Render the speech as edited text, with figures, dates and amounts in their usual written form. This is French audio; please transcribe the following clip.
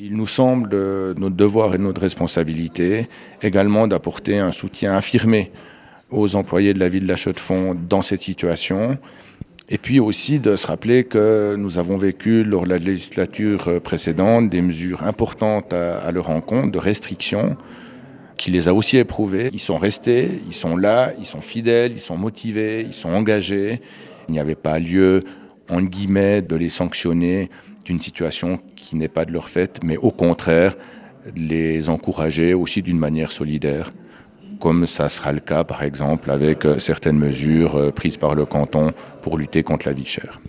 Il nous semble de notre devoir et de notre responsabilité également d'apporter un soutien affirmé aux employés de la ville de La Chaux-de-Fonds dans cette situation. Et puis aussi de se rappeler que nous avons vécu lors de la législature précédente des mesures importantes à leur encontre, de restrictions, qui les a aussi éprouvées. Ils sont restés, ils sont là, ils sont fidèles, ils sont motivés, ils sont engagés. Il n'y avait pas lieu, entre guillemets, de les sanctionner d'une situation qui n'est pas de leur fait, mais au contraire, les encourager aussi d'une manière solidaire, comme ça sera le cas par exemple avec certaines mesures prises par le canton pour lutter contre la vie chère.